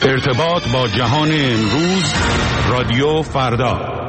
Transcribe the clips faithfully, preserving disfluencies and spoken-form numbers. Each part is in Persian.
ارتباط با جهان امروز، رادیو فردا.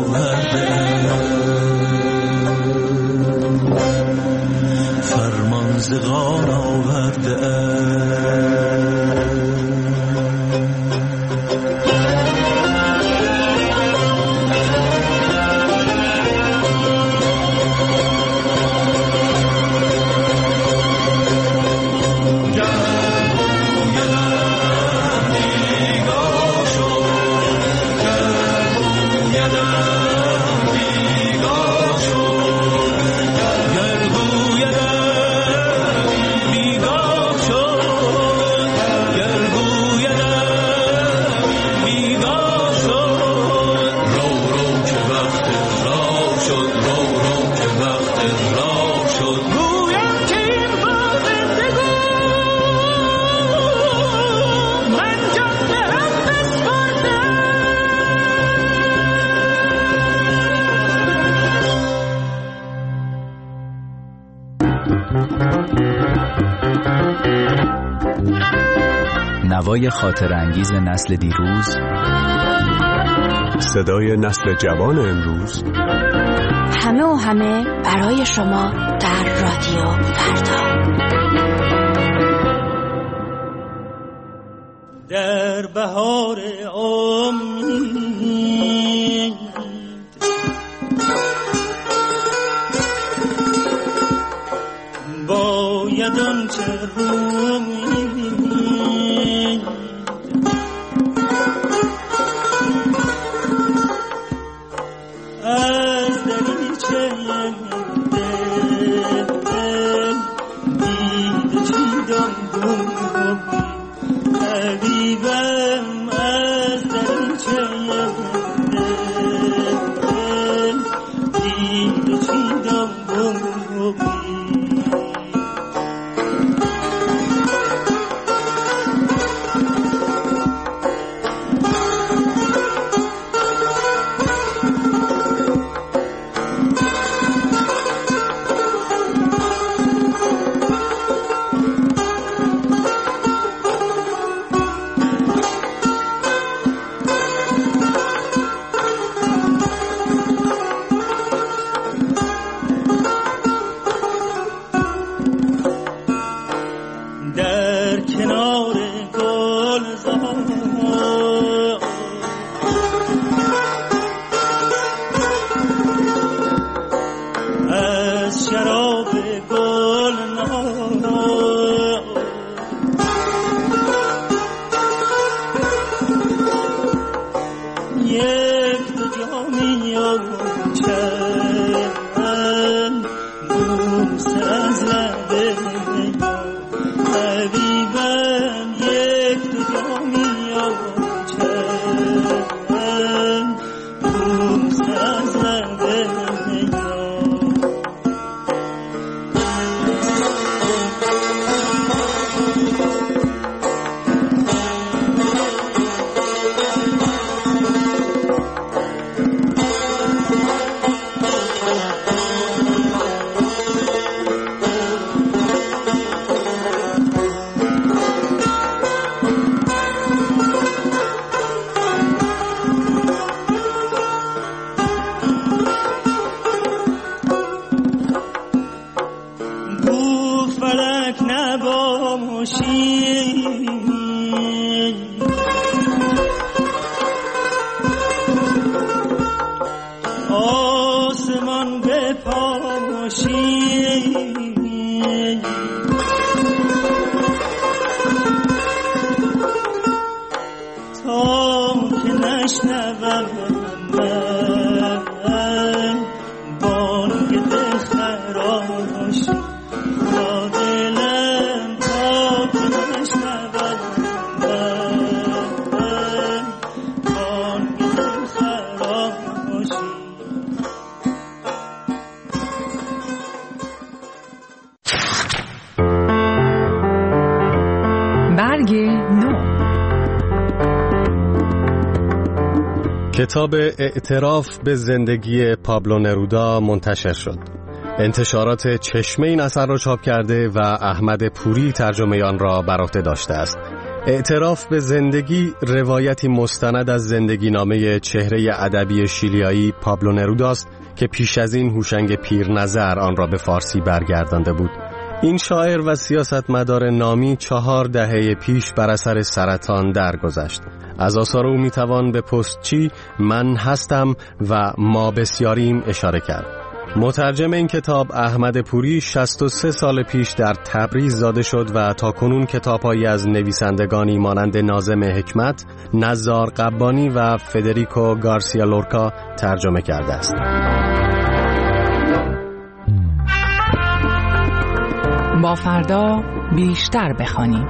فرمان زغار آورده نوای خاطر انگیز نسل دیروز، صدای نسل جوان امروز، همه و همه برای شما در رادیو فردا. در بهار امید باید آنچه رومی از دریچه دل دیده چیدم دم حبیبم از دریچه دل دیده چیدم دم کتاب اعتراف به زندگی پابلو نرودا منتشر شد. انتشارات چشمه این اثر را چاپ کرده و احمد پوری ترجمه آن را بر عهده داشته است. اعتراف به زندگی روایتی مستند از زندگی نامه چهره ادبی شیلیایی پابلو نروداست که پیش از این هوشنگ پیرنظر آن را به فارسی برگردانده بود. این شاعر و سیاستمدار نامی چهار دهه پیش بر اثر سرطان درگذشت. از آثار او میتوان به پستچی، من هستم و ما بسیاریم اشاره کرد. مترجم این کتاب احمد پوری شصت و سه سال پیش در تبریز زاده شد و تاکنون کتاب‌هایی از نویسندگانی مانند ناظم حکمت، نزار قبانی و فدریکو گارسیا لورکا ترجمه کرده است. با فردا بیشتر بخوانیم.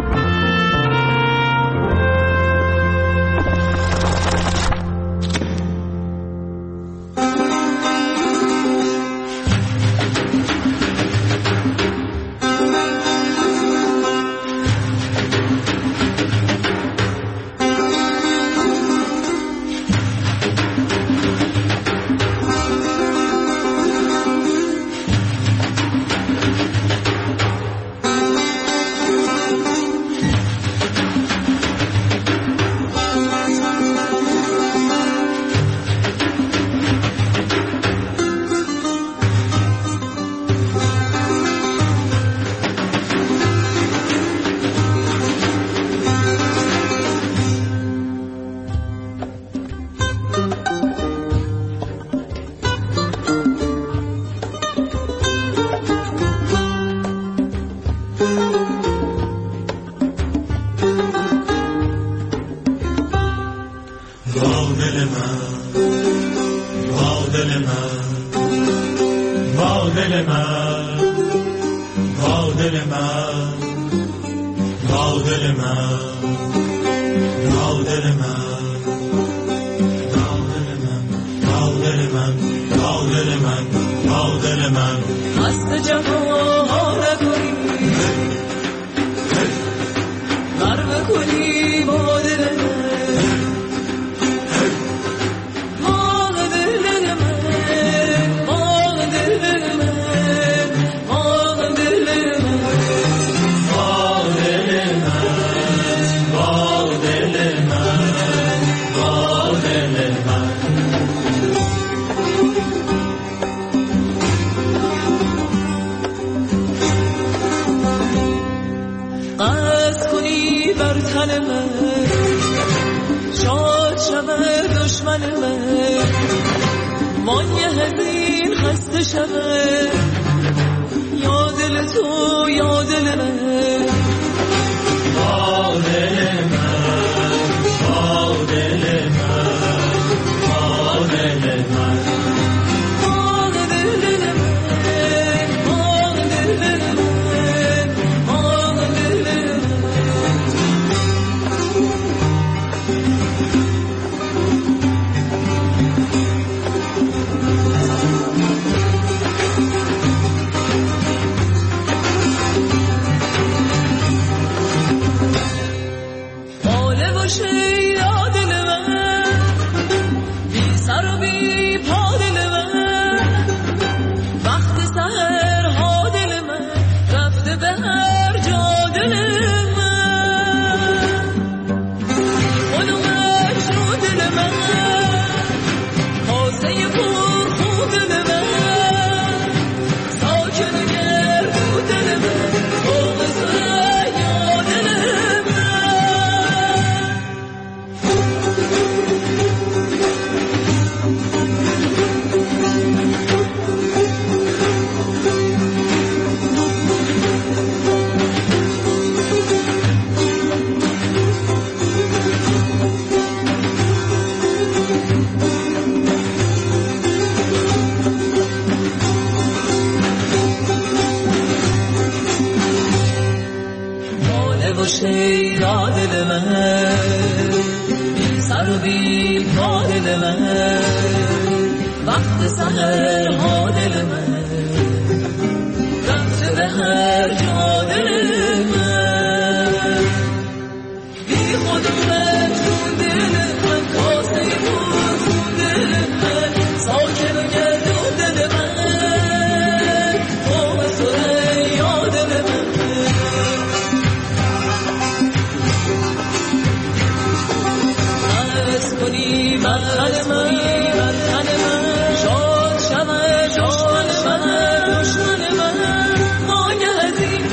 شاد شود دشمن من دشمن من مایه هزین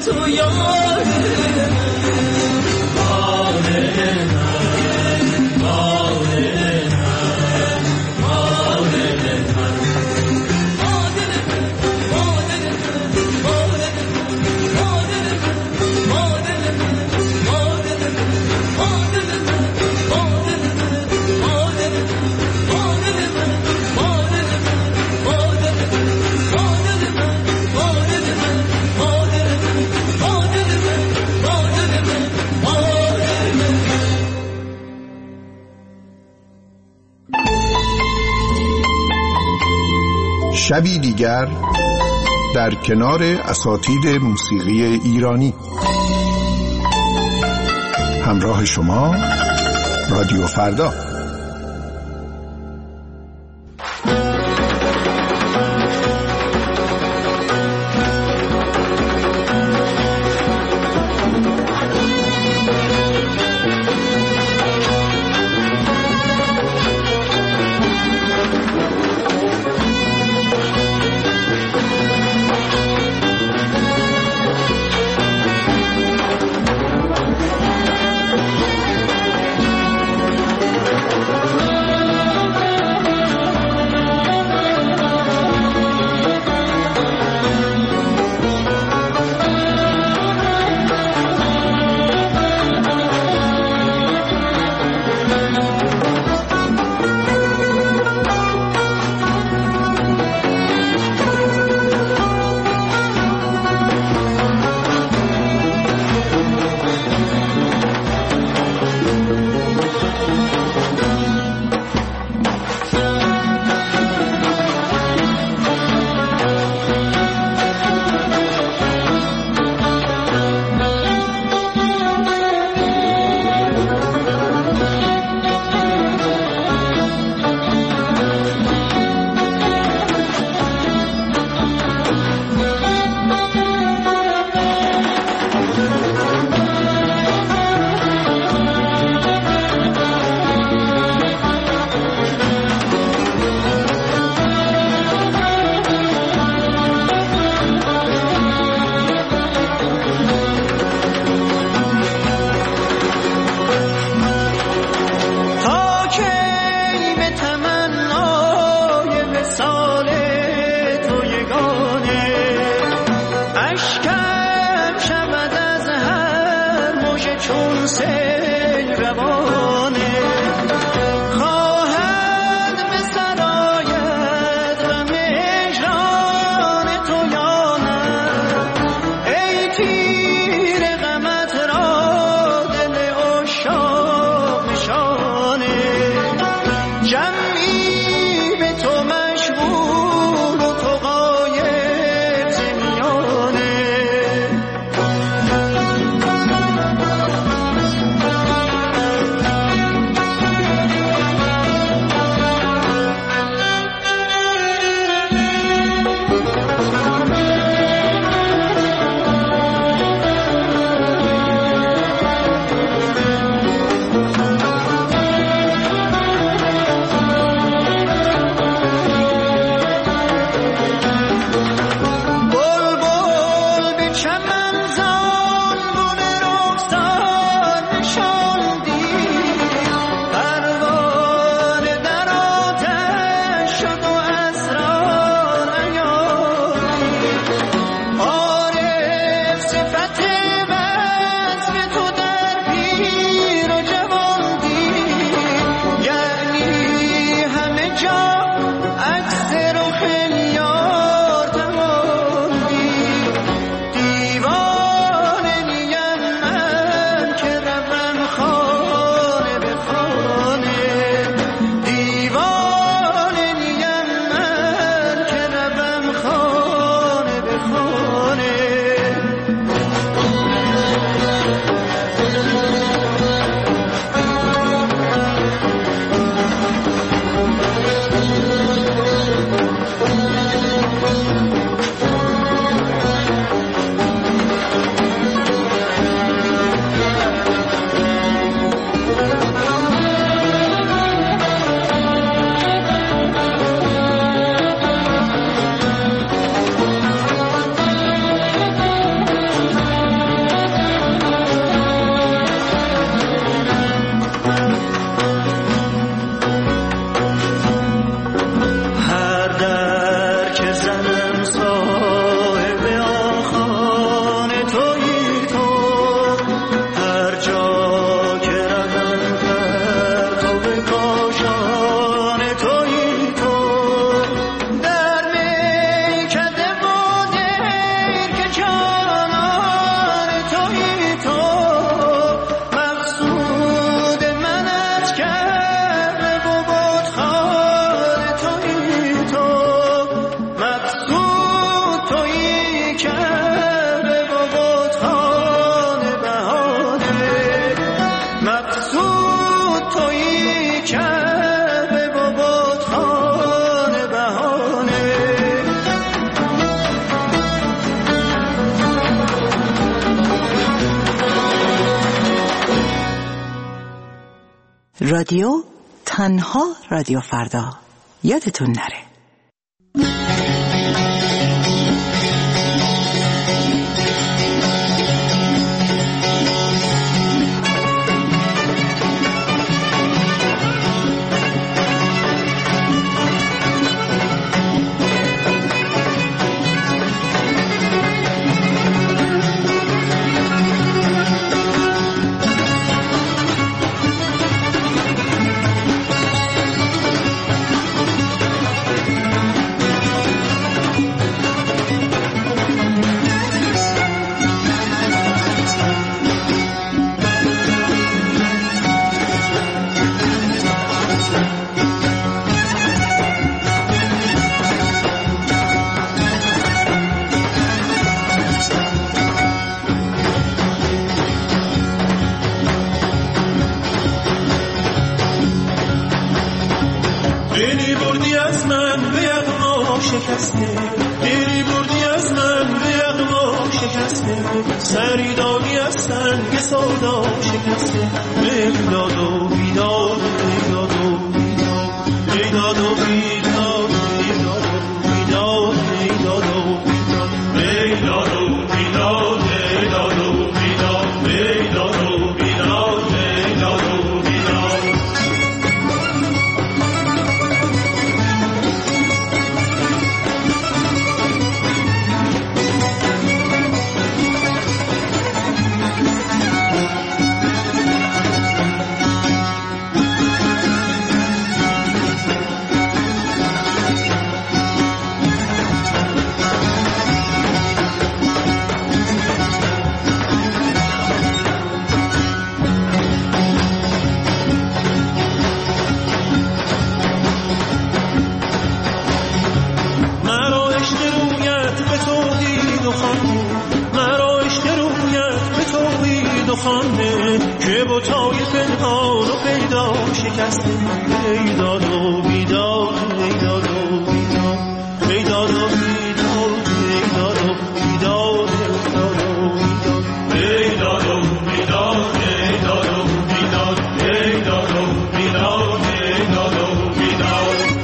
تو یاده ماده من ماده من ماده شبی دیگر در کنار اساتید موسیقی ایرانی. همراه شما رادیو فردا. رادیو، تنها رادیو فردا. یادتون نره. دلی بردی از من به یغما شکسته، دلی بردی از من به یغما شکسته، سری دادی از سنگ سودا شکسته. بیداد و بیداد، بیداد و بیداد، بیداد و بیداد، بیداد و بیداد، بیداد و بیداد، بیداد و بیداد، بیداد و بیداد، بیداد و بیداد، بیداد و بیداد. خانده که بوتای پنهان و پیدا شکسته. بیداد و بیداد، بیداد و بیداد، بیداد و بیداد، بیداد و بیداد، بیداد و بیداد، بیداد و بیداد، بیداد و بیداد، بیداد و بیداد، بیداد و بیداد.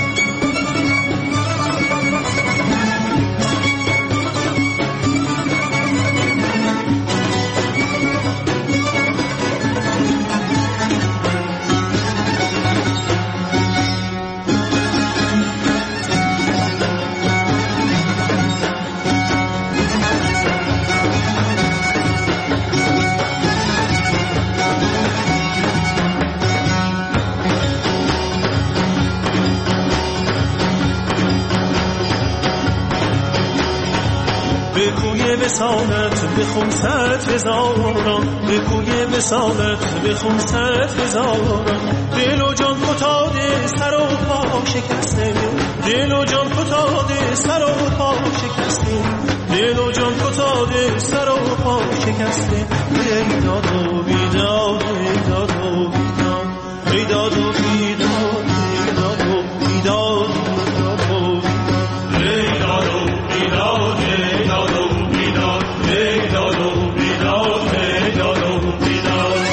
به کوی وصالت بخون صد هزاران، به کوی وصالت بخون صد هزاران. دل و جان فتاده سر و پا شکسته، دل و جان فتاده سر و پا شکسته، دل و جان فتاده سر و پا شکسته. بیداد و بیداد، بیداد و بیداد، بیداد و بیداد، بیداد و بیداد، بیداد و بیداد، بیداد و بیداد، بیداد و بیداد، بیداد و بیداد، بیداد و بیداد.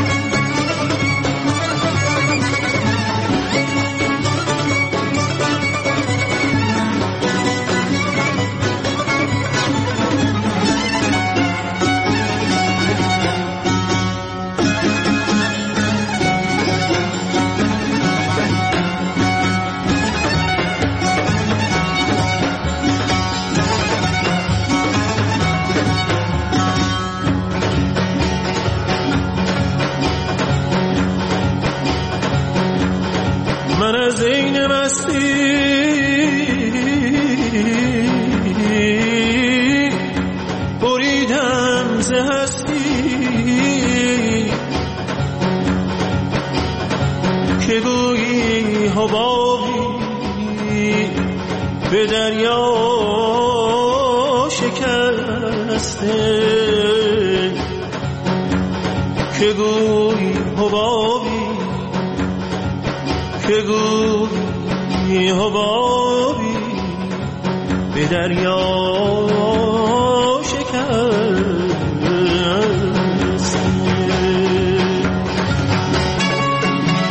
من از این مستی بریدم ز هستی، که گویی حبابی به دریا شکسته، که گویی حبابی، که گویی حبابی به دریا شکسته.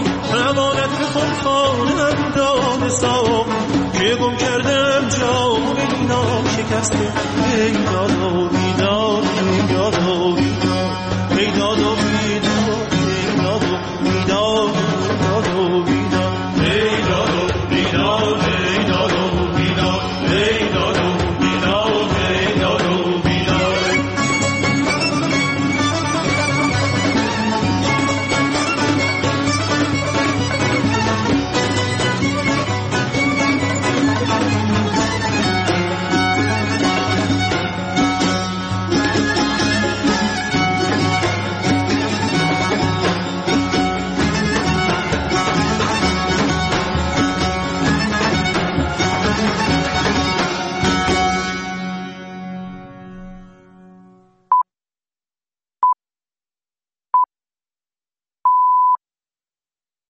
امانت بخون خانم داد ساق که گم کردم جام اینا شکسته ای دادا بیداد ای دادا بیداد ای دادا